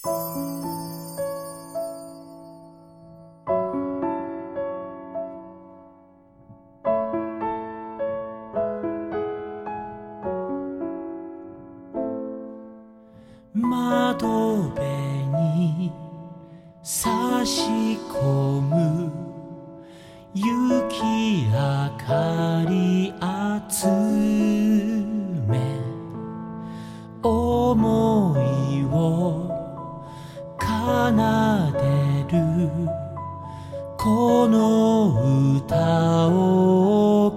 窓辺に差し込む雪明かり集め思いを奏でるこの歌を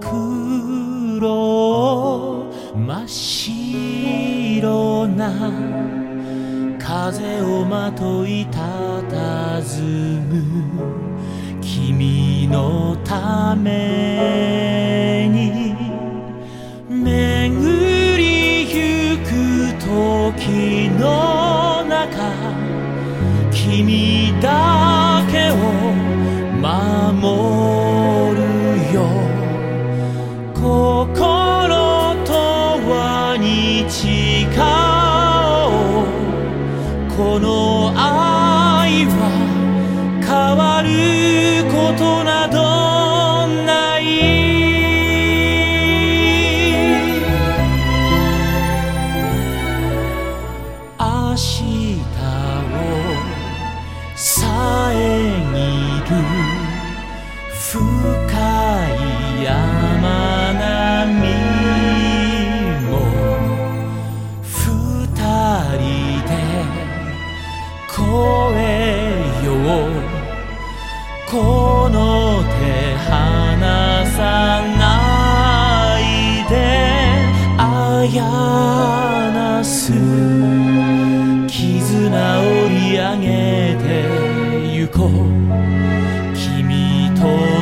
黒真っ白な風をまといたたずむ君のために巡りゆく時の中君だけを守るよ心とは日かこの愛は変わることなどない明日を遮る深い山並みも二人で越えようこの手離さないであやなす絆織り上げてゆこう君と